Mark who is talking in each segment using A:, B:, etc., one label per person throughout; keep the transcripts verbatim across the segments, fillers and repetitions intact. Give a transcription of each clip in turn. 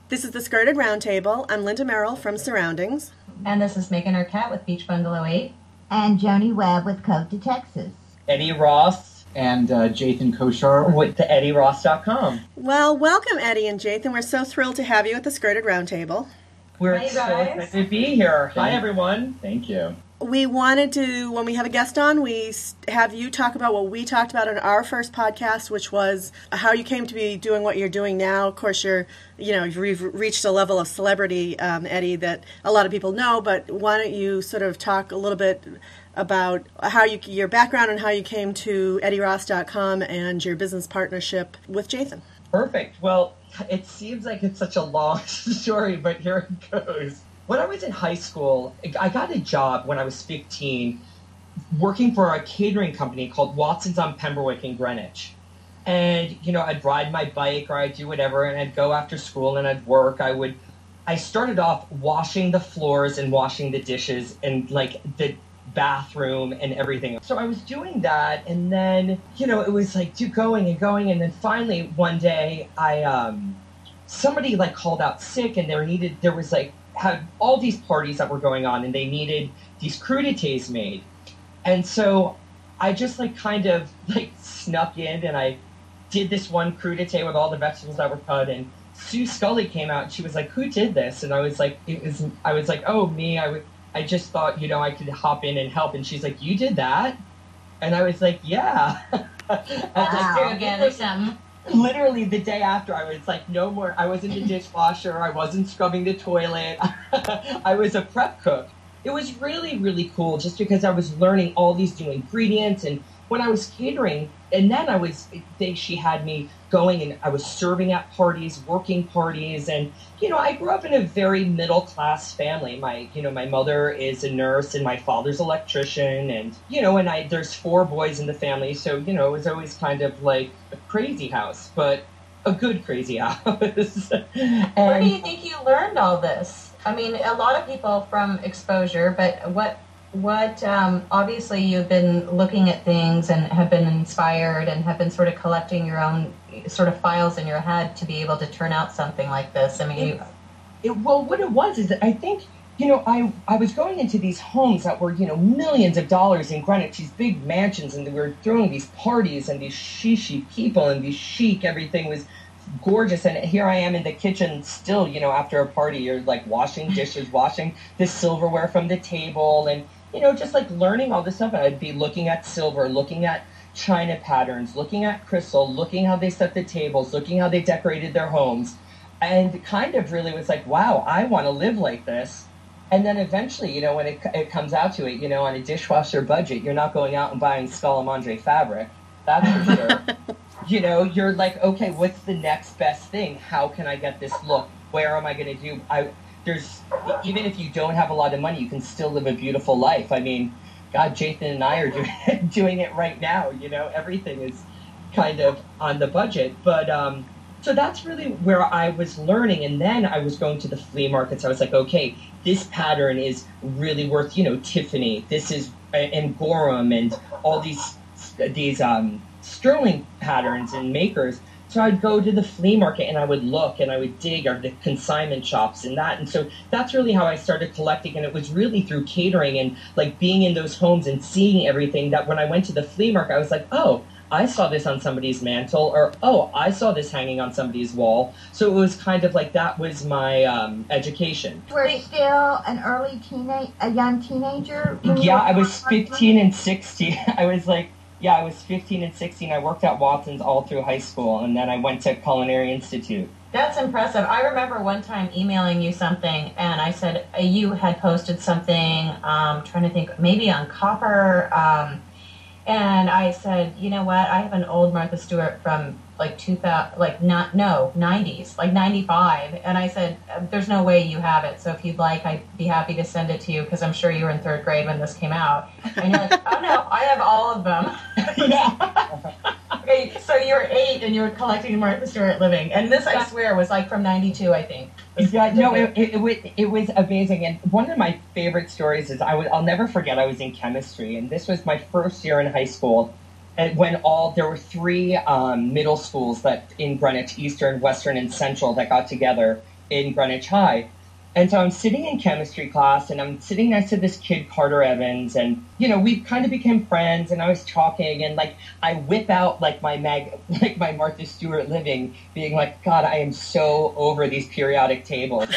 A: This is the Skirted Roundtable. I'm Linda Merrill from Surroundings.
B: And this is Megan Urquhart with Beach Bungalow eight.
C: And Joni Webb with Cove to Texas.
D: Eddie Ross. And uh, Jathan Koshar with the Eddie Ross dot com.
A: Well, welcome, Eddie and Jathan. We're so thrilled to have you at the Skirted Roundtable.
D: We're
B: Hi,
D: so
B: guys.
D: excited to be here.
E: Thank-
D: Hi, everyone.
E: Thank you.
A: We wanted to, when we have a guest on, we have you talk about what we talked about in our first podcast, which was how you came to be doing what you're doing now. Of course, you're, you know, you've reached a level of celebrity, um, Eddie, that a lot of people know, but why don't you sort of talk a little bit about how you, your background and how you came to Eddie Ross dot com and your business partnership with Jathan.
D: Perfect. Well, it seems like it's such a long story, but here it goes. When I was in high school, I got a job when I was fifteen working for a catering company called Watson's on Pemberwick in Greenwich. And, you know, I'd ride my bike or I'd do whatever, and I'd go after school and I'd work. I would, I started off washing the floors and washing the dishes and, like, the bathroom and everything. So I was doing that, and then, you know, it was, like, do going and going, and then finally one day I, um, somebody, like, called out sick, and there needed, there was, like, had all these parties that were going on, and they needed these crudités made. And so I just like kind of like snuck in, and I did this one crudité with all the vegetables that were cut, and Sue Scully came out and she was like, "Who did this?" And I was like, it was I was like, "Oh, me. I, w- I just thought, you know, I could hop in and help." And she's like, "You did that?" And I was like, "Yeah."
B: Wow. Again or something.
D: Literally the day after, I was like, no more. I wasn't a dishwasher. I wasn't scrubbing the toilet. I was a prep cook. It was really, really cool just because I was learning all these new ingredients. And when I was catering, and then I was, they, she had me going and I was serving at parties, working parties. And, you know, I grew up in a very middle class family. My, you know, my mother is a nurse and my father's an electrician. And, you know, and I, there's four boys in the family. So, you know, it was always kind of like a crazy house, but a good crazy house. And
B: where do you think you learned all this? I mean, a lot of people from exposure, but what, what, um, obviously you've been looking at things and have been inspired and have been sort of collecting your own sort of files in your head to be able to turn out something like this. I mean,
D: it,
B: you,
D: it, well, what it was is that I think, you know, I, I was going into these homes that were, you know, millions of dollars in Greenwich, these big mansions, and we were throwing these parties and these shishi people and these chic, everything was gorgeous. And here I am in the kitchen still, you know, after a party, you're like washing dishes, washing the silverware from the table, and, you know, just like learning all this stuff. And I'd be looking at silver, looking at china patterns, looking at crystal, looking how they set the tables, looking how they decorated their homes, and kind of really was like, wow, I want to live like this. And then eventually, you know, when it, it comes out to it, you know, on a dishwasher budget, you're not going out and buying Scalamandre fabric. That's for sure. You know, you're like, okay, what's the next best thing? How can I get this look? Where am I going to do? I there's even if you don't have a lot of money, you can still live a beautiful life. I mean, God, Jathan and I are doing doing it right now. You know, everything is kind of on the budget, but um, so that's really where I was learning. And then I was going to the flea markets. I was like, okay, this pattern is really worth, you know, Tiffany. This is and Gorham and all these these um. sterling patterns and makers. So I'd go to the flea market and I would look and I would dig, or the consignment shops and that. And so that's really how I started collecting. And it was really through catering and like being in those homes and seeing everything that when I went to the flea market, I was like, oh, I saw this on somebody's mantle, or, oh, I saw this hanging on somebody's wall. So it was kind of like that was my um, education.
C: You were still an early teenage, a young teenager? when you
D: Yeah,
C: were
D: I was
C: working?
D: fifteen and sixteen. I was like, Yeah, I was fifteen and sixteen. I worked at Watson's all through high school, and then I went to Culinary Institute.
B: that's impressive. I remember one time emailing you something, and I said uh, you had posted something, um, trying to think, maybe on Copper, um, and I said, you know what, I have an old Martha Stewart from like two thousand, like not no nineties, like ninety-five, and I said, there's no way you have it. So if you'd like, I'd be happy to send it to you because I'm sure you were in third grade when this came out. And you're like, oh no, I have all of them.
D: Yeah.
B: Okay, so you were eight and you were collecting Martha Stewart Living, and this I swear was like from ninety-two, I think.
D: Yeah, no, it, it, it, was, it was amazing. And one of my favorite stories is I was, I'll never forget, I was in chemistry, and this was my first year in high school. And when all, there were three um, middle schools that in Greenwich, Eastern, Western, and Central, that got together in Greenwich High. And so I'm sitting in chemistry class, and I'm sitting next to this kid, Carter Evans, and, you know, we kind of became friends, and I was talking, and, like, I whip out, like, my mag, like, my Martha Stewart living, being like, God, I am so over these periodic tables.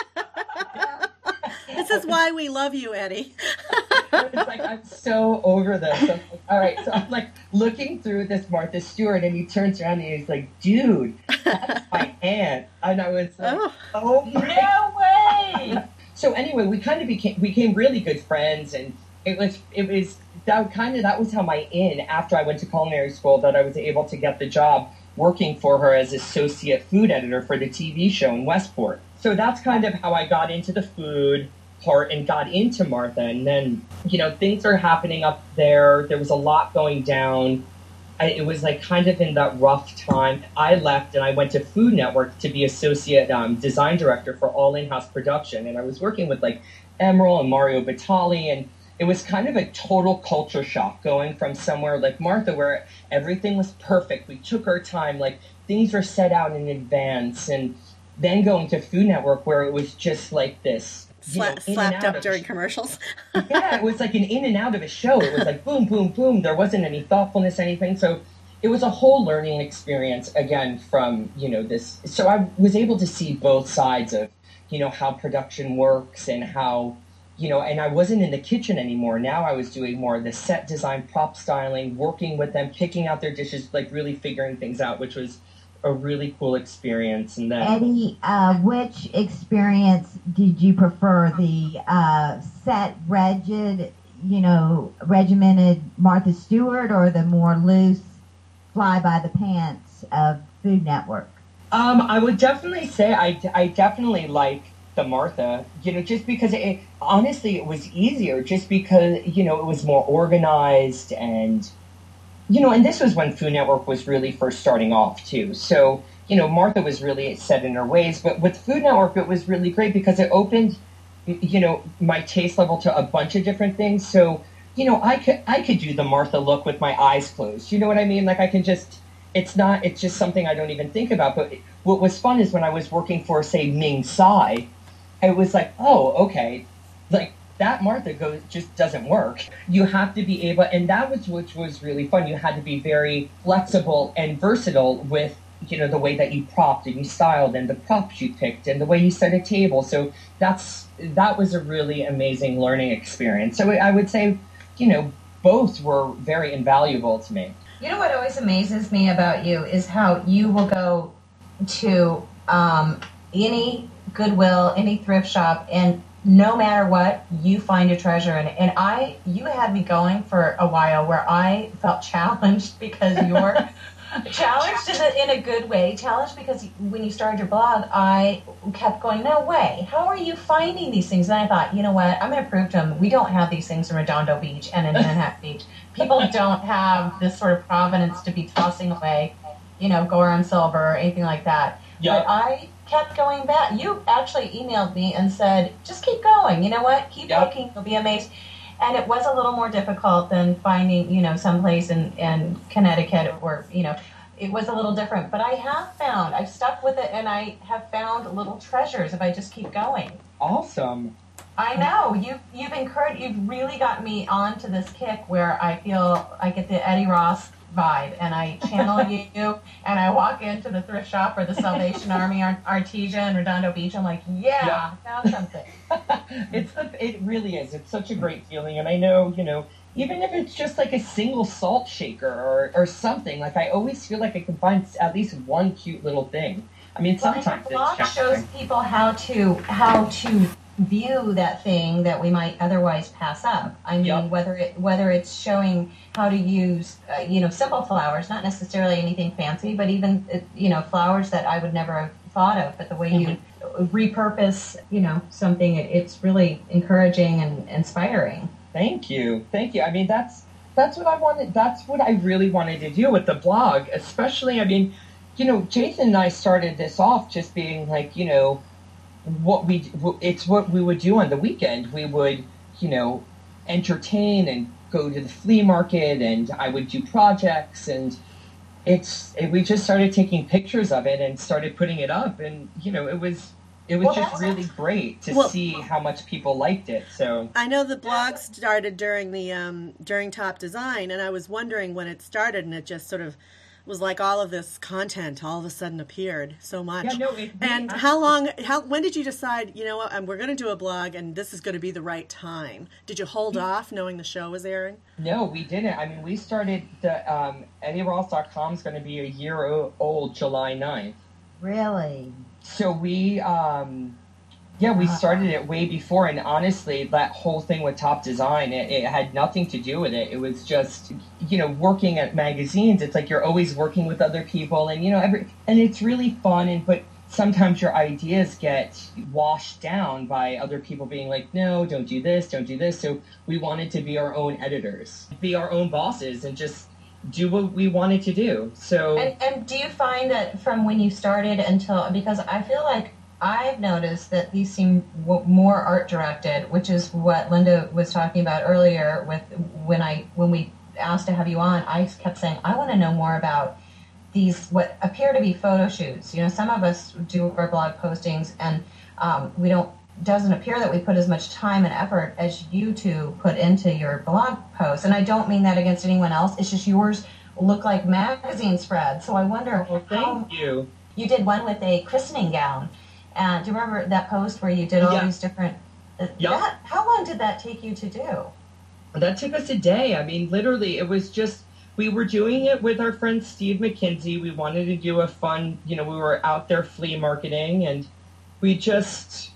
A: This is why we love you, Eddie.
D: It's like, I'm so over this. I'm like, all right, so I'm, like, looking through this Martha Stewart, and he turns around, and he's like, dude, that's my aunt. And I was like, oh, oh my
B: No way!
D: So anyway, we kind of became became really good friends, and it was it was that kind of that was how my in after I went to culinary school, that I was able to get the job working for her as associate food editor for the T V show in Westport. So that's kind of how I got into the food part and got into Martha. And then, you know, things are happening up there. There was a lot going down. I, it was like kind of in that rough time. I left and I went to Food Network to be associate um, design director for all in-house production. And I was working with like Emeril and Mario Batali, and it was kind of a total culture shock going from somewhere like Martha where everything was perfect. We took our time, like things were set out in advance, and then going to Food Network where it was just like this.
A: Sla-
D: know,
A: slapped up during commercials.
D: Yeah, it was like an in and out of a show. It was like boom, boom, boom. There wasn't any thoughtfulness, anything. So it was a whole learning experience, again, from, you know, this. So I was able to see both sides of, you know, how production works and how, you know, and I wasn't in the kitchen anymore. Now I was doing more of the set design, prop styling, working with them, picking out their dishes, like really figuring things out, which was a really cool experience. And then
C: Eddie, uh, which experience did you prefer? The uh, set, rigid, you know, regimented Martha Stewart, or the more loose, fly by the pants of Food Network?
D: Um, I would definitely say I, I definitely like the Martha, you know, just because it, honestly, it was easier just because, you know, it was more organized and, you know, and this was when Food Network was really first starting off too. So, you know, Martha was really set in her ways, but with Food Network, it was really great because it opened, you know, my taste level to a bunch of different things. So, you know, I could, I could do the Martha look with my eyes closed. You know what I mean? Like I can just, it's not, it's just something I don't even think about. But what was fun is when I was working for, say, Ming Tsai, it was like, oh, okay, like, that Martha goes just doesn't work. You have to be able, and that was which was really fun. You had to be very flexible and versatile with, you know, the way that you propped and you styled and the props you picked and the way you set a table. So that's that was a really amazing learning experience. So I would say, you know, both were very invaluable to me.
B: You know what always amazes me about you is how you will go to um, any Goodwill, any thrift shop, and no matter what, you find a treasure in it. And I, you had me going for a while where I felt challenged because you're challenged in a, in a good way. Challenged because when you started your blog, I kept going, no way. How are you finding these things? And I thought, you know what? I'm going to prove to them we don't have these things in Redondo Beach and in Manhattan Beach. People don't have this sort of provenance to be tossing away, you know, Gorham silver or anything like that.
D: Yeah.
B: But I kept going back. You actually emailed me and said, just keep going. You know what? Keep
D: Yep.
B: looking. You'll be amazed. And it was a little more difficult than finding, you know, someplace in, in Connecticut or, you know, it was a little different. But I have found, I've stuck with it, and I have found little treasures if I just keep going.
D: Awesome.
B: I know. You, you've encouraged, you've really got me onto this kick where I feel I get the Eddie Ross vibe, and I channel you, and I walk into the thrift shop or the Salvation Army or Artesia in Redondo Beach. I'm like, yeah, yeah. Found something.
D: It's the, it really is. It's such a great feeling, and I know, you know, even if it's just like a single salt shaker or, or something, like I always feel like I can find at least one cute little thing. I mean,
B: Well,
D: sometimes
B: the blog
D: it's
B: shows people how to how to view that thing that we might otherwise pass up. I mean,
D: Yep.
B: whether it whether it's showing how to use uh, you know, simple flowers, not necessarily anything fancy, but even uh, you know, flowers that I would never have thought of. But the way you repurpose, you know, something, it, it's really encouraging and inspiring.
D: Thank you. Thank you. I mean, that's that's what I wanted. That's what I really wanted to do with the blog, especially, I mean, you know, Jason and I started this off just being like, you know, what we, it's what we would do on the weekend. We would, you know, entertain and go to the flea market, and I would do projects, and it's, it, we just started taking pictures of it and started putting it up. And, you know, it was, it was
B: Well,
D: just
B: that's-
D: really great to
A: Well-
D: see how much people liked it. So
A: I know the blog started during the um, during Top Design, and I was wondering when it started, and it just sort of was like all of this content all of a sudden appeared so much.
D: yeah, no, it,
A: And
D: I-
A: how long? How when did you decide? You know what? um, We're going to do a blog, and this is going to be the right time. Did you hold off, knowing the show was airing?
D: No, we didn't. I mean, we started the um, Eddie Ross dot com is going to be a year o- old July ninth.
C: Really?
D: So we, um, yeah, we started it way before. And honestly, that whole thing with Top Design, it, it had nothing to do with it. It was just, you know, working at magazines. It's like you're always working with other people, and you know, every and it's really fun. And but sometimes your ideas get washed down by other people being like, no, don't do this, don't do this. So we wanted to be our own editors, be our own bosses, and just do what we wanted to do. So
B: And, and do you find that from when you started until, because I feel like I've noticed that these seem w- more art directed, which is what Linda was talking about earlier with when I when we asked to have you on, I kept saying, I want to know more about these, what appear to be photo shoots. You know, some of us do our blog postings and um, we don't, doesn't appear that we put as much time and effort as you two put into your blog posts. And I don't mean that against anyone else. It's just yours look like magazine spreads. So I wonder
D: well,
B: how
D: thank you.
B: you did one with a christening gown. And do you remember that post where you did all
D: Yeah.
B: these different, uh,
D: Yeah.
B: that, how long did that take you to do?
D: That took us a day. I mean, literally, it was just, we were doing it with our friend Steve McKinsey. We wanted to do a fun, you know, we were out there flea marketing, and we just,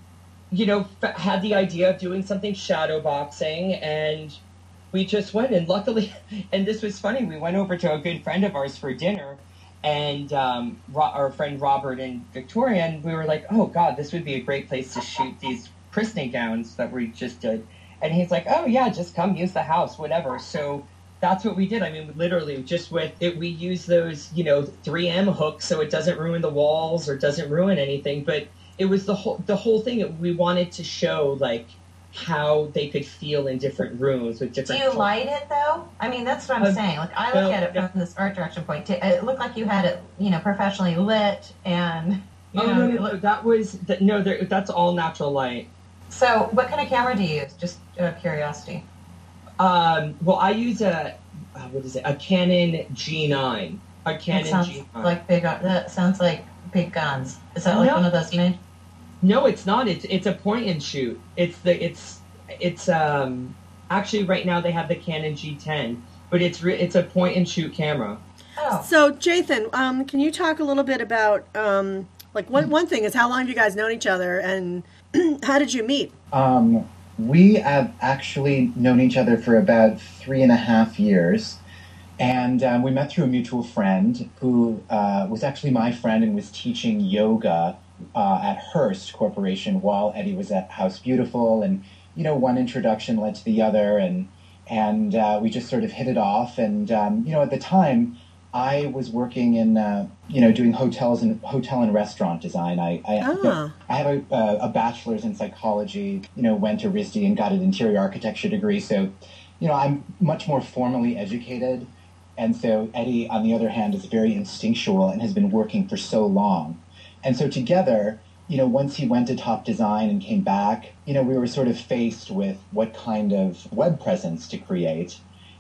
D: you know, f- had the idea of doing something shadow boxing, and we just went. And luckily, and this was funny, we went over to a good friend of ours for dinner, and um, Ro- our friend Robert and Victoria, and we were like, oh, God, this would be a great place to shoot these christening gowns that we just did. And he's like, oh, yeah, just come use the house, whatever. So that's what we did. I mean, literally, just with it, we use those, you know, three M hooks so it doesn't ruin the walls or doesn't ruin anything. But it was the whole the whole thing. We wanted to show, like, how they could feel in different rooms with
B: Do
D: different
B: you
D: colors.
B: light it though? I mean, that's what I'm
D: Um,
B: saying. Like, I look
D: no,
B: at it
D: yeah.
B: from this art direction point. It looked like you had it, you know, professionally lit, and you
D: Oh,
B: know.
D: no,
B: it
D: no, no,
B: looked-
D: that was, that, no, there, that's all natural light.
B: So, what kind of camera do you use? Just out of curiosity.
D: Um, well, I use a, uh, what is it, a Canon G nine. A
B: That
D: Canon
B: sounds
D: G nine.
B: like big. That sounds like big guns. Is that like
D: No.
B: one of those made?
D: No, it's not. It's it's a point and shoot. It's the it's it's um actually right now they have the Canon G ten, but it's re- it's a point and shoot camera.
B: Oh,
A: So, Jathan, um, can you talk a little bit about, um, like, one, one thing is how long have you guys known each other, and how did you meet?
E: Um, we have actually known each other for about three and a half years. And um, we met through a mutual friend who uh, was actually my friend and was teaching yoga uh, at Hearst Corporation while Eddie was at House Beautiful. And, you know, one introduction led to the other. And, and uh, we just sort of hit it off. And, um, you know, at the time, I was working in, uh, you know, doing hotels and hotel and restaurant design. I, I,
A: Ah.
E: I have a, uh, a bachelor's in psychology, you know, went to R I S D and got an interior architecture degree. So, you know, I'm much more formally educated. And so Eddie, on the other hand, is very instinctual and has been working for so long. And so together, you know, once he went to Top Design and came back, you know, we were sort of faced with what kind of web presence to create.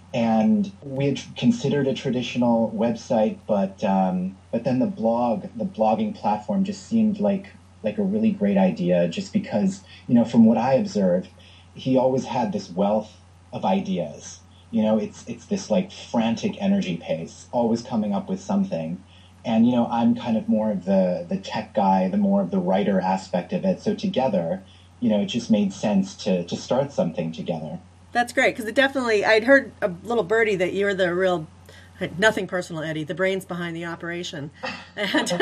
E: And we had considered a traditional website, but um, but then the blog, the blogging platform just seemed like like a really great idea, just because, you know, from what I observed, he always had this wealth of ideas. You know, it's it's this like frantic energy pace, always coming up with something. And, you know, I'm kind of more of the, the tech guy, the more of the writer aspect of it. So together, you know, it just made sense to, to start something together.
A: That's great, because it definitely, I'd heard a little birdie that you're the real, nothing personal, Eddie, the brains behind the operation. And,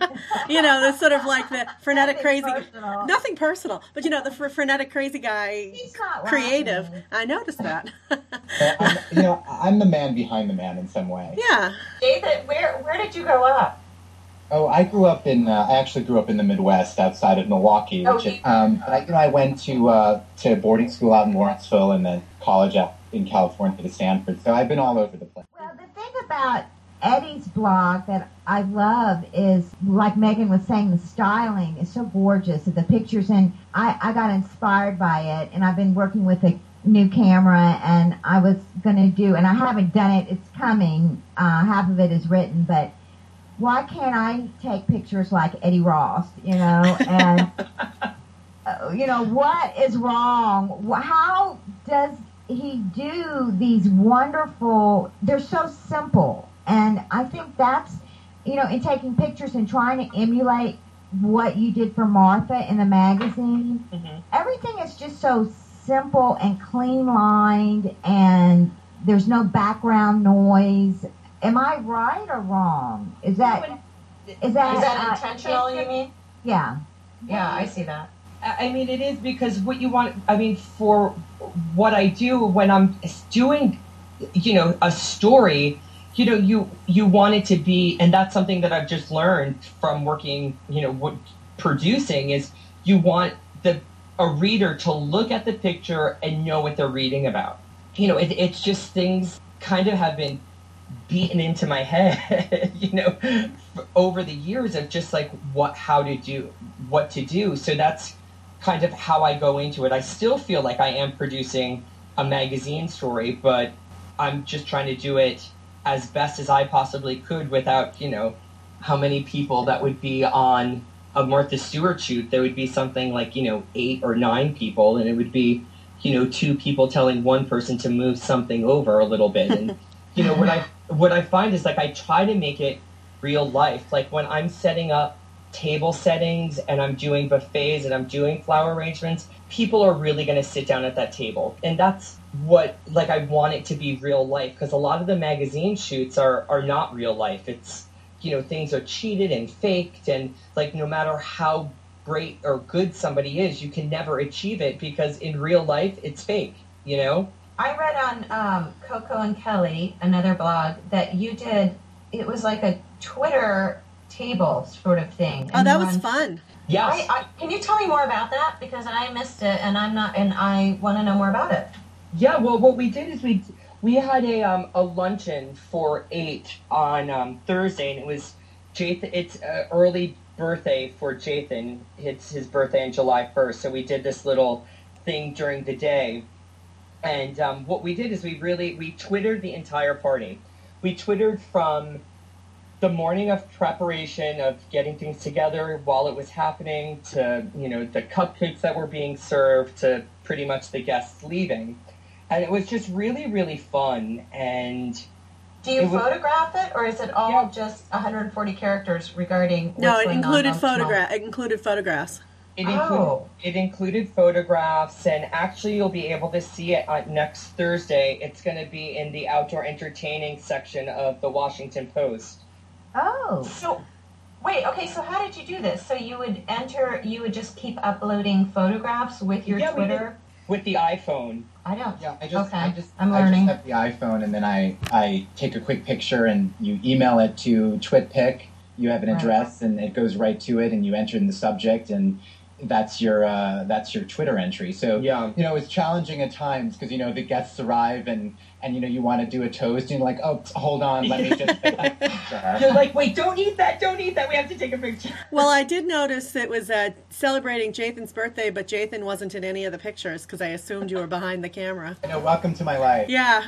A: you know, the sort of like the frenetic
C: Nothing
A: crazy,
C: personal.
A: nothing personal, but, you know, the fr- frenetic crazy guy,
C: He's not
A: creative.
C: laughing.
A: I noticed that.
E: So I'm, you know, I'm the man behind the man in some way.
A: Yeah.
B: Dathan, where where did you grow up?
E: Oh, I grew up in, uh, I actually grew up in the Midwest outside of Milwaukee.
B: Oh,
E: Which
B: you-
E: is, um, but I, you know, I went to, uh, to boarding school out in Lawrenceville and then college out in California to Stanford. So I've been all over the place.
C: Well, the thing about Eddie's blog that I love is, like Megan was saying, the styling is so gorgeous of the pictures, and I, I got inspired by it, and I've been working with a new camera, and I was going to do, and I haven't done it, it's coming, uh, half of it is written, but why can't I take pictures like Eddie Ross, you know, and, uh, you know, what is wrong? How does he do these wonderful, they're so simple, and I think that's, you know, in taking pictures and trying to emulate what you did for Martha in the magazine, mm-hmm. everything is just so simple and clean lined, and there's no background noise. Am I right or wrong? Is that is that,
B: is that
C: uh,
B: intentional? You mean?
C: Yeah.
B: Yeah, I see that.
D: I mean, it is, because what you want, I mean, for what I do when I'm doing, you know, a story, you know, you, you want it to be, and that's something that I've just learned from working, you know, what, producing, is you want the a reader to look at the picture and know what they're reading about. You know, it, it's just things kind of have been beaten into my head, you know, over the years of just like what, how to do, what to do. So that's kind of how I go into it. I still feel like I am producing a magazine story, but I'm just trying to do it as best as I possibly could without, you know, how many people that would be on a Martha Stewart shoot. There would be something like, you know, eight or nine people, and it would be, you know, two people telling one person to move something over a little bit. And, you know, what I what I find is like I try to make it real life. Like when I'm setting up table settings and I'm doing buffets and I'm doing flower arrangements, people are really going to sit down at that table. And that's what, like, I want it to be real life, because a lot of the magazine shoots are, are not real life. It's, you know, things are cheated and faked, and like no matter how great or good somebody is, you can never achieve it because in real life it's fake, you know?
B: I read on um, Coco and Kelly, another blog, that you did, it was like a Twitter table sort of thing.
A: Oh, that was fun.
D: Yes.
B: I, I, can you tell me more about that? Because I missed it, and I'm not, and I want to know more about it.
D: Yeah, well, what we did is we we had a um, a luncheon for eight on um, Thursday, and it was Jathan. It's an early birthday for Jathan. It's his birthday on July first, so we did this little thing during the day. And um, what we did is we really we Twittered the entire party. We Twittered from the morning of preparation of getting things together while it was happening to, you know, the cupcakes that were being served to pretty much the guests leaving. And it was just really, really fun. And
B: do you
D: it was,
B: photograph it, or is it all yeah. just one hundred forty characters regarding what's
A: No, it
B: going
A: included
B: on
A: photograph. It included photographs.
D: It included,
B: oh.
D: it included photographs, and actually you'll be able to see it on next Thursday. It's going to be in the outdoor entertaining section of the Washington Post.
C: Oh.
B: So, wait, okay, so how did you do this? So you would enter, you would just keep uploading photographs with your
D: yeah,
B: Twitter?
D: With the iPhone.
B: I don't.
E: Yeah, I just,
B: okay.
E: I just,
B: I'm
E: I
B: learning.
E: just have the iPhone, and then I, I take a quick picture, and you email it to TwitPic. You have an address, right. and it goes right to it, and you enter in the subject, and that's your uh, that's your Twitter entry. So
D: yeah.
E: you know, it's challenging at times because you know the guests arrive and and you know you want to do a toast, and you're like, oh, hold on, let me just take that picture.
D: You're like, wait, don't eat that, don't eat that. We have to take a picture.
A: Well, I did notice it was uh, celebrating Jathan's birthday, but Jathan wasn't in any of the pictures because I assumed you were behind the camera.
E: I know, welcome to my life.
A: Yeah.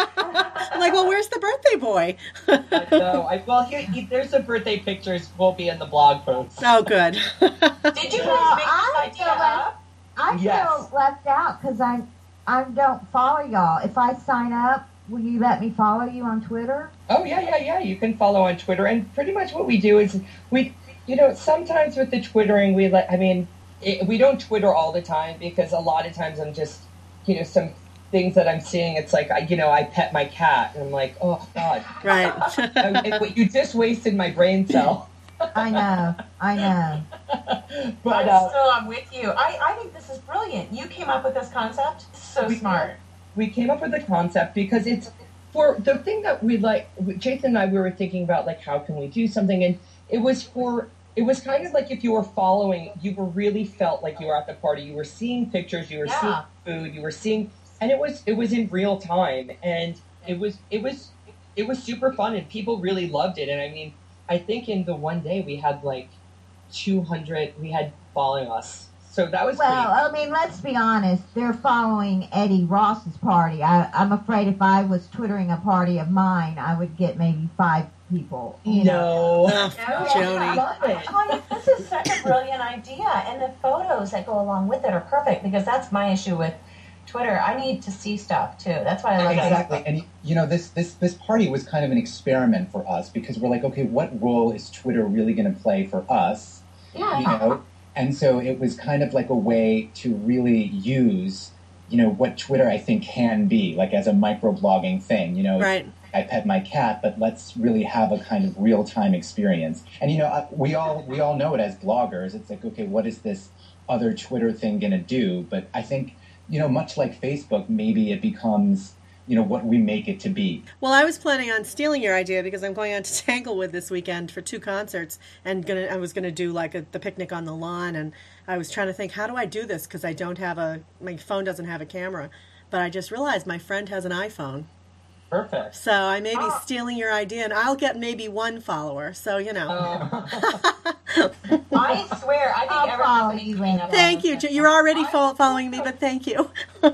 A: I'm like, well, where's the birthday boy?
D: I know. I, well, here, he, there's some birthday pictures. Will be in the blog post.
A: Oh, good.
B: Did you guys make
C: I
B: this
C: feel
B: idea
C: like,
B: up?
C: I
D: Yes.
C: feel left out because I I don't follow y'all. If I sign up, will you let me follow you on Twitter?
D: Oh, yeah, yeah, yeah. You can follow on Twitter. And pretty much what we do is we, you know, sometimes with the Twittering, we let, I mean, it, we don't Twitter all the time because a lot of times I'm just, you know, some things that I'm seeing, it's like, I, you know, I pet my cat and I'm like, oh, God.
A: Right.
D: I, it, you just wasted my brain cell.
C: I know, I know.
D: But
B: I'm
D: uh,
B: still, I'm with you. I, I think this is brilliant. You came up with this concept. So
D: we,
B: smart.
D: We came up with the concept because it's for the thing that we like. Jathan and I, we were thinking about like how can we do something, and it was for it was kind of like if you were following, you were really felt like you were at the party. You were seeing pictures, you were
B: Yeah.
D: seeing food, you were seeing, and it was it was in real time, and it was it was it was super fun, and people really loved it. And I mean, I think in the one day we had like two hundred, we had following us. So that was
C: well,
D: great.
C: I mean, let's be honest. They're following Eddie Ross's party. I, I'm afraid if I was twittering a party of mine, I would get maybe five people. You
D: no.
C: know?
A: Oh,
B: No,
A: Joni.
B: I love it. Oh, yeah, this is such a brilliant idea, and the photos that go along with it are perfect, because that's my issue with Twitter. I need to see stuff too. That's why I love
E: Exactly.
B: Facebook.
E: And you know, this this this party was kind of an experiment for us, because we're like, okay, what role is Twitter really going to play for us?
B: Yeah.
E: You know, and so it was kind of like a way to really use, you know, what Twitter I think can be, like as a microblogging thing. You know,
A: Right.
E: I pet my cat, but let's really have a kind of real time experience. And you know, uh, we all we all know it as bloggers. It's like, okay, what is this other Twitter thing going to do? But I think, you know, much like Facebook, maybe it becomes, you know, what we make it to be.
A: Well, I was planning on stealing your idea because I'm going on to Tanglewood this weekend for two concerts, and gonna I was going to do like a, the picnic on the lawn, and I was trying to think, how do I do this? Because I don't have a, my phone doesn't have a camera. But I just realized my friend has an iPhone.
D: Perfect.
A: So I may be
B: Oh.
A: stealing your idea, and I'll get maybe one follower. So, you know.
D: Uh,
B: I swear, I think
C: I'll
B: everyone
C: follow
B: needs
C: you
B: to clean
C: in.
B: up.
A: Thank
B: on
A: you.
B: this.
A: You're already
B: I-
A: fo- following me, but thank you.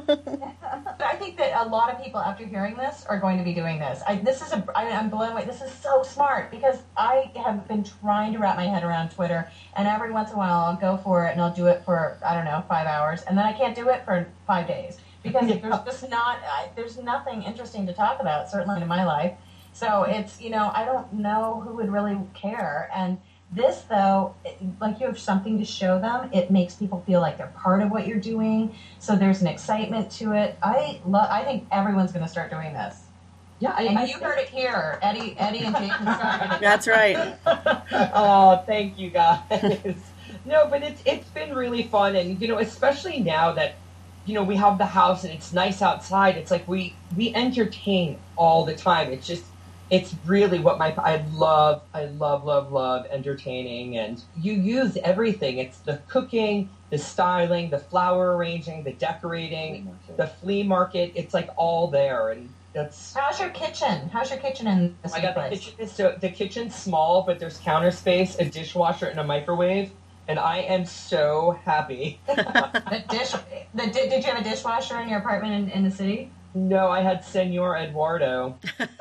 B: But I think that a lot of people, after hearing this, are going to be doing this. I, this is a, I, I'm blown away. This is so smart, because I have been trying to wrap my head around Twitter, and every once in a while I'll go for it and I'll do it for, I don't know, five hours, and then I can't do it for five days because
D: Yeah.
B: there's just not, I, there's nothing interesting to talk about, certainly in my life. So it's, you know, I don't know who would really care. And this, though, it, like you have something to show them, it makes people feel like they're part of what you're doing. So there's an excitement to it. I love. I think everyone's going to start doing this.
D: yeah, I,
B: And
D: I
B: you heard it here, Eddie, Eddie, and Jason started it.
A: That's right.
D: Oh, thank you guys. No, but it's it's been really fun, and you know, especially now that, you know, we have the house and it's nice outside. It's like we we entertain all the time. It's just, it's really what my I love. I love love love entertaining, and you use everything. It's the cooking, the styling, the flower arranging, the decorating, the flea market. It's like all there, and that's.
B: How's your kitchen? How's your kitchen in this
D: I got the
B: place?
D: kitchen. is- So the kitchen's small, but there's counter space, a dishwasher, and a microwave. And I am so happy.
B: The dish. The, did, did you have a dishwasher in your apartment in, in the city?
D: No, I had Senor Eduardo.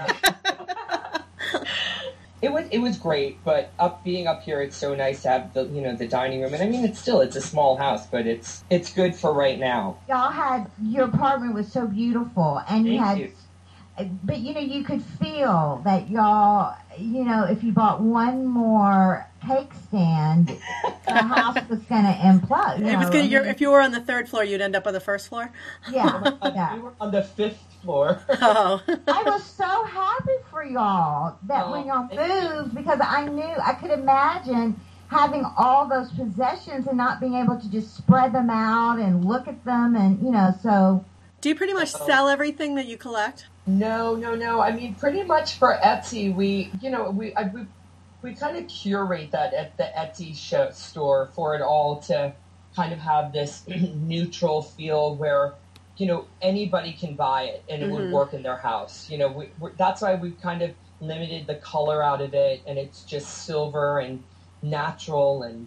D: It was it was great, but up being up here, it's so nice to have the you know the dining room. And I mean, it's still it's a small house, but it's it's good for right now.
C: Y'all had, your apartment was so beautiful, and you
D: Thank
C: had,
D: you.
C: but you know, you could feel that y'all, you know, if you bought one more cake stand, the house was going to implode. You
A: It was
C: know,
A: gonna,
C: I
A: you're,
C: mean,
A: if you were on the third floor, you'd end up on the first floor.
C: yeah,
D: We
C: yeah.
D: were on the fifth floor.
A: Oh.
C: I was so happy for y'all that
D: Oh,
C: when y'all
D: thank you.
C: moved, because I knew, I could imagine having all those possessions and not being able to just spread them out and look at them, and you know, so
A: Do you pretty much sell everything that you collect?
D: No, no, no. I mean, pretty much for Etsy, we, you know, we I, we, we kind of curate that at the Etsy show, store for it all to kind of have this neutral feel where, you know, anybody can buy it and it would
A: Mhm.
D: work in their house. You know, we, we're, that's why we've kind of limited the color out of it, and it's just silver and natural and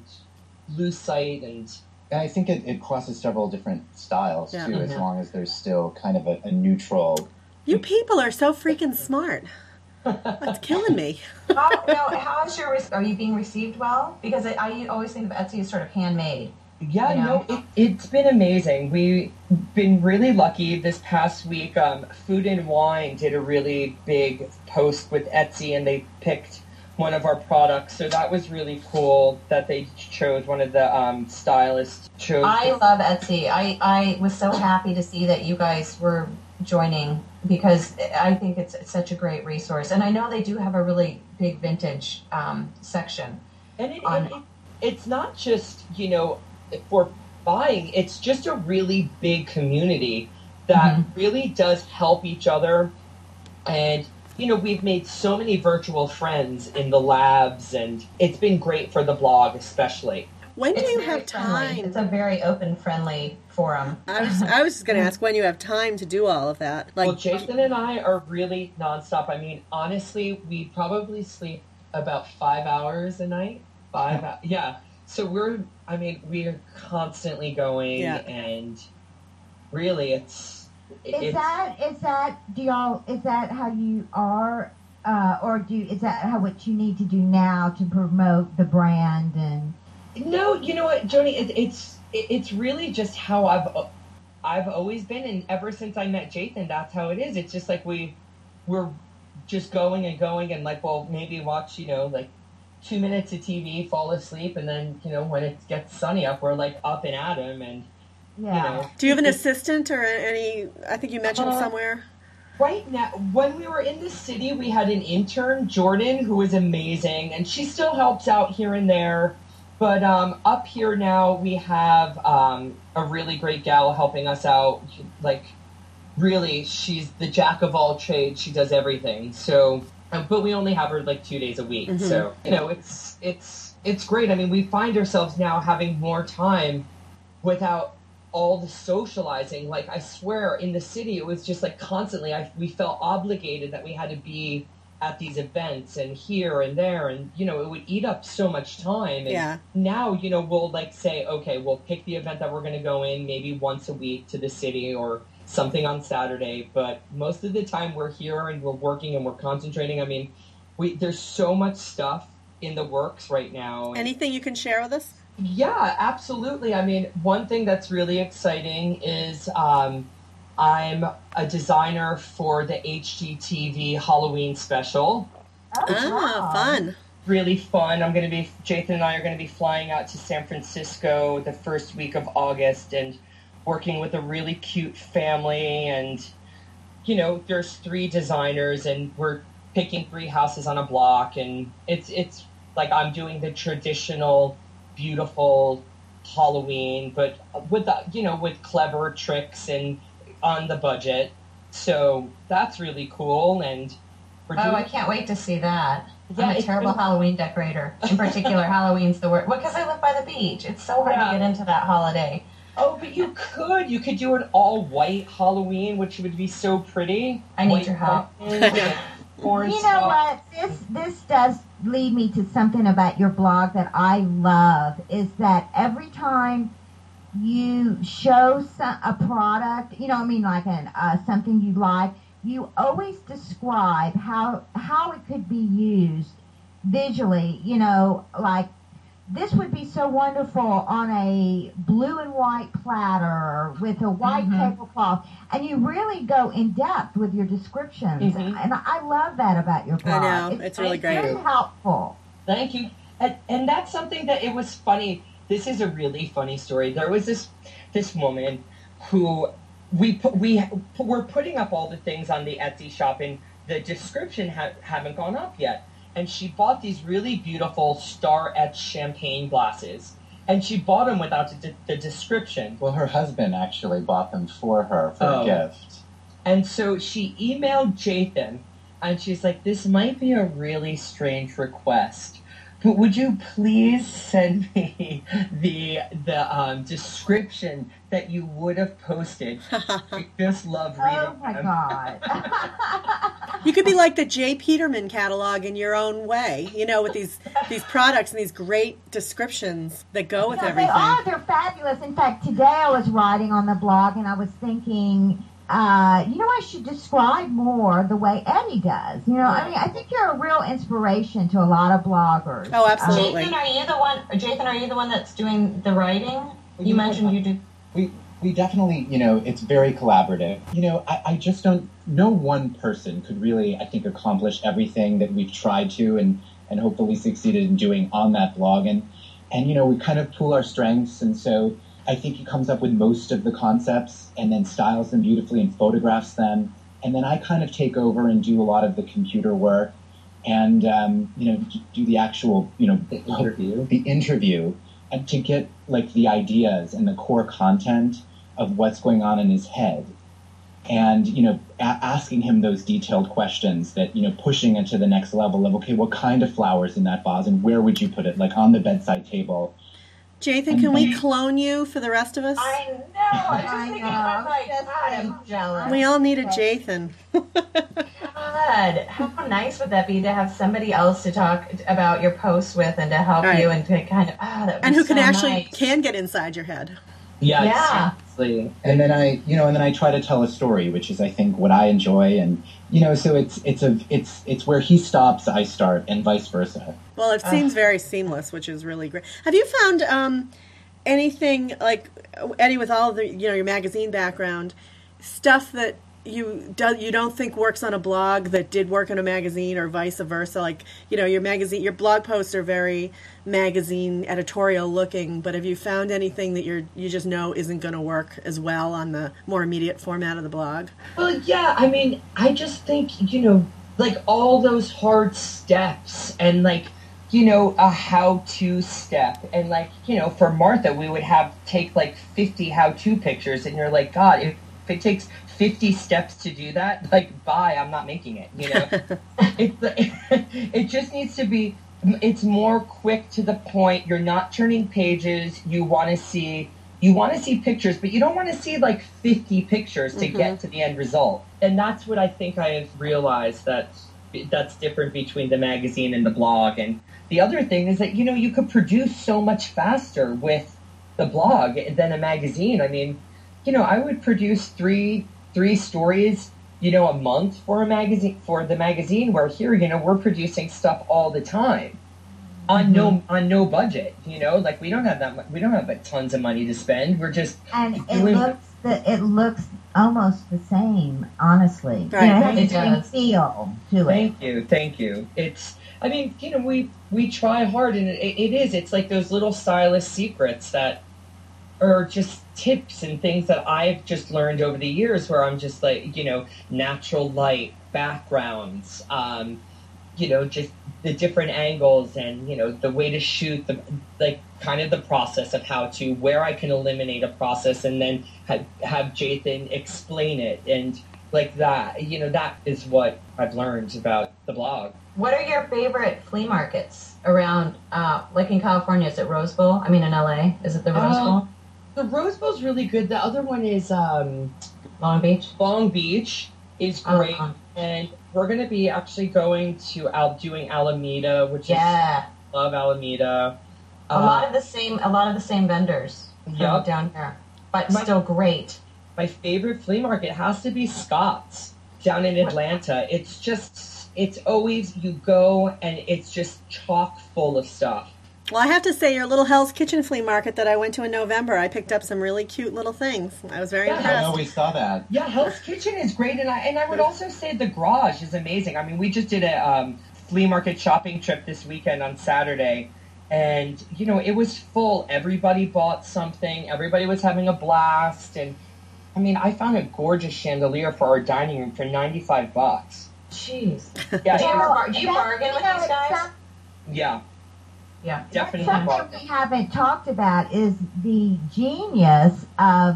D: lucite and.
E: And I think it, it crosses several different styles,
A: Yeah.
E: too, as
D: Mhm.
E: long as there's still kind of a, a neutral.
A: You people are so freaking smart. That's killing me.
B: How, now, how's your? Are you being received well? Because I, I always think of Etsy as sort of handmade.
D: Yeah,
B: Yeah.
D: no, it, it's been amazing. We've been really lucky this past week. Um, Food and Wine did a really big post with Etsy, and they picked one of our products. So that was really cool that they chose one of the um, stylists chose.
B: I love Etsy. I, I was so happy to see that you guys were joining, because I think it's, it's such a great resource. And I know they do have a really big vintage um, section.
D: and it,
B: on-
D: it, it, it's not just, you know, for buying, it's just a really big community that
B: Mhm.
D: really does help each other. And, you know, we've made so many virtual friends in the labs, and it's been great for the blog, especially.
A: When do
B: It's
A: you
B: very
A: have
B: friendly.
A: time?
B: It's a very open, friendly forum.
A: I was I was just going to ask when you have time to do all of that. Like,
D: Well, Jason and I are really nonstop. I mean, honestly, we probably sleep about five hours a night. Five, hou- yeah. So we're, I mean, we're constantly going,
A: Yeah.
D: and really, it's.
C: Is
D: it's,
C: that is that do y'all is that how you are, uh, or do is that how what you need to do now to promote the brand and?
D: No, you know what, Joni? It, it's it, it's really just how I've I've always been, and ever since I met Jathan, that's how it is. It's just like we we're just going and going, and like we'll maybe watch, you know, like two minutes of T V, fall asleep, and then you know when it gets sunny up, we're like up and at 'em, and
C: Yeah.
D: you know.
A: do you have an assistant or any? I think you mentioned
D: Uh,
A: somewhere.
D: Right now, when we were in the city, we had an intern, Jordan, who was amazing, and she still helps out here and there. But um, up here now, we have um, a really great gal helping us out. Like, really, she's the jack of all trades. She does everything. So, uh, but we only have her like two days a week.
A: Mhm.
D: So, you know, it's it's it's great. I mean, we find ourselves now having more time without all the socializing. Like, I swear, in the city, it was just like constantly, I, we felt obligated that we had to be at these events and here and there, and you know, it would eat up so much time. And
A: Yeah.
D: now, you know, we'll like say, okay, we'll pick the event that we're going to go in maybe once a week to the city or something on Saturday, but most of the time we're here and we're working and we're concentrating. I mean, we there's so much stuff in the works right now. And
A: Anything you can share with us?
D: yeah, absolutely. I mean, one thing that's really exciting is um, I'm a designer for the H G T V Halloween special.
C: Oh,
A: Ah,
C: wow.
A: fun.
D: Really fun. I'm going to be, Jathan and I are going to be flying out to San Francisco the first week of August and working with a really cute family. And, you know, there's three designers and we're picking three houses on a block. And it's, it's like I'm doing the traditional beautiful Halloween, but with the, you know, with clever tricks and on the budget. So that's really cool. And we're
B: Oh,
D: doing,
B: I can't wait to see that.
D: Yeah,
B: I'm a
D: it's
B: terrible
D: really-
B: Halloween decorator. In particular, Halloween's the worst. Well, because I live by the beach. It's so hard
D: Yeah.
B: to get into that holiday.
D: Oh, but you could. You could do an all-white Halloween, which would be so pretty.
B: I need
D: White
B: your help.
D: pumpkins and corn
C: You know
D: stalks.
C: what? This this does lead me to something about your blog that I love is that every time you show some, a product, you know, I mean, like an uh, something you like, you always describe how how it could be used visually. You know, like this would be so wonderful on a blue and white platter with a white
B: Mhm.
C: tablecloth, and you really go in depth with your descriptions,
D: Mhm.
C: and I love that about your blog.
A: I know. It's really great.
C: Very helpful.
D: Thank you. And, and that's something that it was funny. This is a really funny story. There was this this woman who we put, we were putting up all the things on the Etsy shop, and the description ha- haven't gone up yet. And she bought these really beautiful star-etched champagne glasses, and she bought them without the, de- the description.
E: Well, her husband actually bought them for her for
D: Oh.
E: a gift.
D: And so she emailed Jathan, and she's like, this might be a really strange request, but would you please send me the the um, description that you would have posted? I just love reading
C: Oh my
D: them.
C: God.
A: You could be like the J. Peterman catalog in your own way, you know, with these these products and these great descriptions that go with
C: No,
A: everything.
C: they are. They're fabulous. In fact, today I was writing on the blog and I was thinking, uh, you know, I should describe more the way Eddie does. You know, I mean, I think you're a real inspiration to a lot of bloggers.
A: Oh, absolutely.
B: Jathan, are you the one? Jathan, are you the one that's doing the writing? You
E: you know
B: mentioned
E: what?
B: you do.
E: We we definitely, you know, it's very collaborative. You know, I, I just don't, no one person could really, I think, accomplish everything that we've tried to and, and hopefully succeeded in doing on that blog. And, and, you know, we kind of pool our strengths. And so I think he comes up with most of the concepts and then styles them beautifully and photographs them. And then I kind of take over and do a lot of the computer work and, um, you know, do the actual, you know,
D: The interview.
E: the interview and to get like the ideas and the core content of what's going on in his head. And, you know, a- asking him those detailed questions that, you know, pushing it to the next level of, okay, what kind of flowers in that vase and where would you put it? Like on the bedside table.
A: Jathan, can we clone you for the rest of us?
B: I know. I was just
C: I
B: thinking,
C: know.
B: I'm like,
C: Just
B: God, I'm jealous.
A: We all need a Jathan.
B: God, how nice would that be to have somebody else to talk about your posts with and to help
A: Right.
B: you and to kind of, ah, that would
A: And
B: be
A: who can
B: so
A: actually
B: nice.
A: can get inside your head.
E: Yeah,
B: Yeah.
E: seriously. And then I, you know, and then I try to tell a story, which is, I think, what I enjoy, and you know, so it's it's a it's it's where he stops, I start, and vice versa.
A: Well, it seems very seamless, which is really great. Have you found um, anything like Eddie, with all of the you know your magazine background, stuff that you do, you don't think works on a blog that did work in a magazine, or vice versa? Like you know your magazine, your blog posts are very magazine editorial looking, but have you found anything that you're you just know isn't going to work as well on the more immediate format of the blog?
D: Well, yeah, I mean, I just think, you know, like all those hard steps and like, you know, a how-to step. And like, you know, for Martha, we would have take like fifty how-to pictures, and you're like, God, if, if it takes fifty steps to do that, like, bye, I'm not making it, you know? it, it just needs to be, it's more quick to the point. You're not turning pages. You want to see, you want to see pictures, but you don't want to see like fifty pictures to
A: Mm-hmm.
D: get to the end result. And that's what I think I have realized that that's different between the magazine and the blog. And the other thing is that, you know, you could produce so much faster with the blog than a magazine. I mean, you know, I would produce three, three stories, you know, a month for a magazine, for the magazine, where here, you know, we're producing stuff all the time on
C: Mm-hmm.
D: no, on no budget, you know, like we don't have that much, we don't have tons of money to spend. We're just
C: And it
D: doing
C: looks the, it looks almost the same, honestly.
A: Right.
C: You know, it has
B: It
C: the same
B: does.
C: feel to it.
D: Thank you, thank you. It's, I mean, you know, we we try hard, and it, it is. It's like those little stylist secrets that are just tips and things that I've just learned over the years, where I'm just like, you know, natural light, backgrounds, um, you know, just the different angles, and you know, the way to shoot, the like kind of the process of how to, where I can eliminate a process and then have, have Jathan explain it, and like that, you know, that is what I've learned about the blog.
B: What are your favorite flea markets around, uh, like in California? Is it Rose Bowl? I mean, in L A, is it the Rose
D: Uh,
B: Bowl?
D: The Rose Bowl's really good. The other one is um,
B: Long Beach?
D: Long Beach is
B: Oh,
D: great,
B: fun.
D: and we're going to be actually going to Al doing Alameda, which
B: Yeah.
D: is love Alameda.
B: A lot of the same, a lot of the same vendors from
D: Yup.
B: down here, but
D: My-
B: still great.
D: My favorite flea market has to be Scott's down in Atlanta. It's just, it's always, you go and it's just chock full of stuff.
A: Well, I have to say, your little Hell's Kitchen flea market that I went to in November, I picked up some really cute little things. I was very
D: Yeah,
E: I
A: impressed.
E: know we saw that.
D: Yeah, Hell's Kitchen is great, and I and I would also say the Garage is amazing. I mean, we just did a um, flea market shopping trip this weekend on Saturday, and you know, it was full. Everybody bought something. Everybody was having a blast, and I mean, I found a gorgeous chandelier for our dining room for ninety-five bucks.
B: Jeez.
D: Yeah,
B: Do you,
D: it-
B: bar- do you
C: That's-
B: bargain with
C: you know,
B: these guys?
C: some-
D: yeah,
B: Yeah.
D: definitely
C: Something
D: bargain.
C: we haven't talked about is the genius of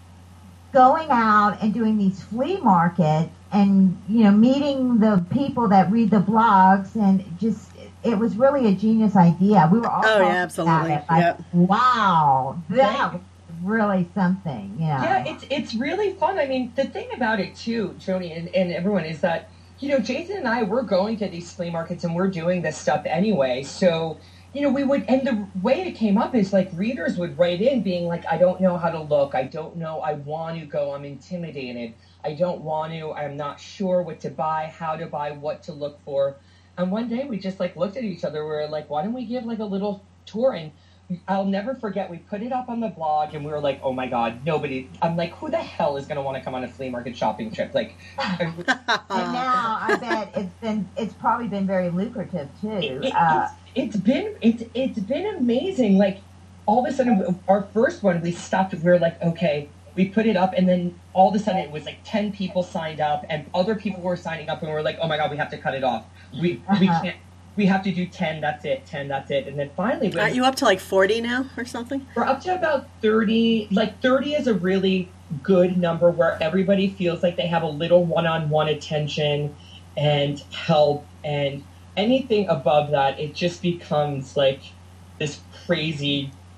C: going out and doing these flea markets and, you know, meeting the people that read the blogs, and just, it was really a genius idea. We were all
A: Oh,
C: talking
A: yeah, absolutely.
C: about it, like,
A: Yep.
C: wow, that
D: Thank-
C: was really something, you know.
D: Yeah, it's it's really fun. I mean, the thing about it too, Joni, and, and everyone, is that, you know, Jason and I, we're going to these flea markets and we're doing this stuff anyway. So, you know, we would, and the way it came up is like readers would write in being like, I don't know how to look. I don't know. I want to go. I'm intimidated. I don't want to. I'm not sure what to buy, how to buy, what to look for. And one day we just like looked at each other. We were like, why don't we give like a little tour? And I'll never forget, we put it up on the blog and we were like, oh my God, nobody, I'm like, who the hell is going to want to come on a flea market shopping trip? Like, I-
C: And now I bet it's been, it's probably been very lucrative too.
D: it, it,
C: Uh,
D: it's, it's been, it's, it's been amazing. Like all of a sudden, our first one, we stopped, we were like, okay, we put it up, and then all of a sudden it was like ten people signed up and other people were signing up, and we were like, oh my God, we have to cut it off. We, we
C: Uh-huh.
D: can't, we have to do ten, that's it, ten, that's it. And then finally, we
A: Aren't you up to like forty now or something?
D: We're up to about thirty. Like thirty is a really good number where everybody feels like they have a little one-on-one attention and help, and anything above that, it just becomes like this crazy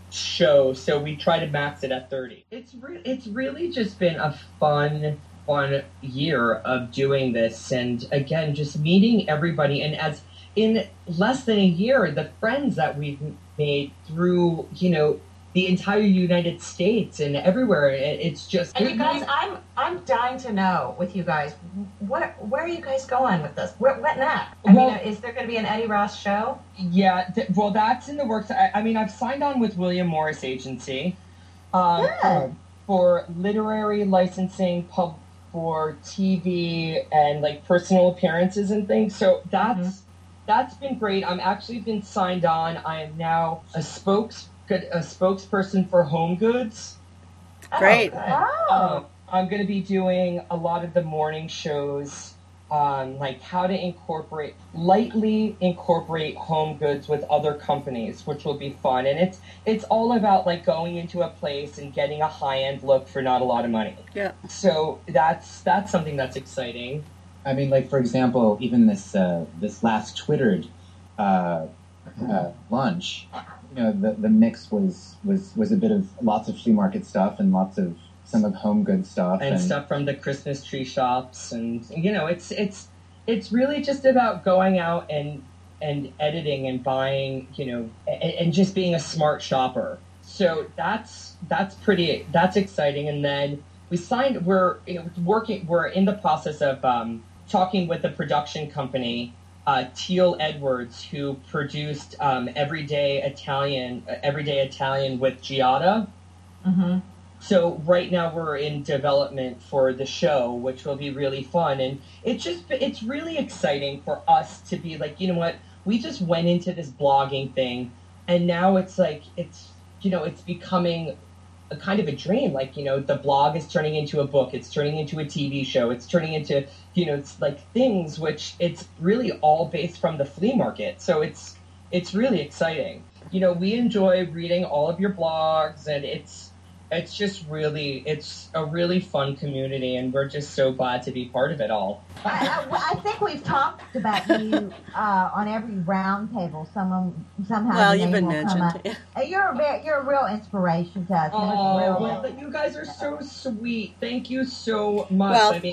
D: show, so we try to max it at thirty. It's re- it's really just been a fun, fun year of doing this, and again, just meeting everybody, and as in less than a year, the friends that we've made through, you know, the entire United States and everywhere. It, it's just.
B: And you guys, I'm I'm dying to know with you guys, what where are you guys going with this? Where, what next? I well, mean, is there going to be an Eddie Ross show?
D: Yeah, th- well, that's in the works. I, I mean, I've signed on with William Morris Agency um,
C: Good.
D: for literary licensing, pub for T V and like personal appearances and things. So that's mm-hmm. that's been great. I'm actually been signed on. I am now a spokes. a spokesperson for Home Goods.
A: Great.
B: Oh,
D: um, I'm going to be doing a lot of the morning shows on like how to incorporate, lightly incorporate Home Goods with other companies, which will be fun. And it's it's all about like going into a place and getting a high-end look for not a lot of money.
A: Yeah.
D: So that's that's something that's exciting.
E: I mean, like, for example, even this uh, this last Twittered uh, uh, lunch, you know, the, the mix was, was, was a bit of lots of flea market stuff and lots of some of Home Goods stuff.
D: And, and stuff from the Christmas tree shops. And, you know, it's it's it's really just about going out and and editing and buying, you know, and, and just being a smart shopper. So that's that's pretty, that's exciting. And then we signed, we're you know, working, we're in the process of um, talking with a production company, Uh, Teal Edwards, who produced um, Everyday Italian, uh, Everyday Italian with Giada.
B: Mm-hmm.
D: So right now we're in development for the show, which will be really fun, and it's just it's really exciting for us to be like, you know what, we just went into this blogging thing, and now it's like it's you know it's becoming a kind of a dream. Like, you know, the blog is turning into a book, it's turning into a T V show, it's turning into, you know, it's like things which it's really all based from the flea market. So it's it's really exciting. You know, we enjoy reading all of your blogs, and it's it's just really, it's a really fun community, and we're just so glad to be part of it all.
C: I, I, I think we've talked about you uh, on every round table. Someone somehow.
A: Well,
C: your
A: you've
C: name
A: been
C: will come
A: mentioned.
C: up. You're a very, you're a real inspiration to us.
D: Oh,
C: real,
D: well, you guys are so sweet. Thank you so much.
A: Well,
D: I mean,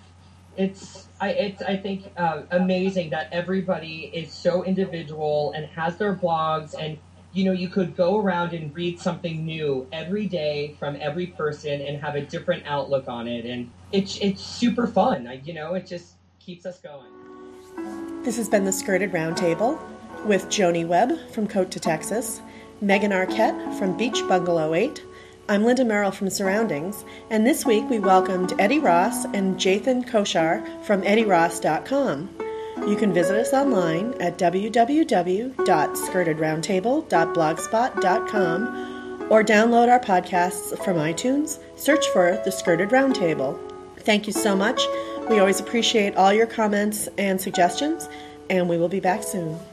D: it's I it's I think uh, amazing that everybody is so individual and has their blogs, and you know, you could go around and read something new every day from every person and have a different outlook on it, and it's it's super fun. I, you know, it just keeps us going.
A: This has been the Skirted Roundtable with Joni Webb from Cote to Texas, Megan Arquette from Beach Bungalow eight. I'm Linda Merrill from Surroundings, and this week we welcomed Eddie Ross and Jathan Koshar from eddie ross dot com. You can visit us online at w w w dot skirted roundtable dot blogspot dot com or download our podcasts from iTunes. Search for The Skirted Roundtable. Thank you so much. We always appreciate all your comments and suggestions, and we will be back soon.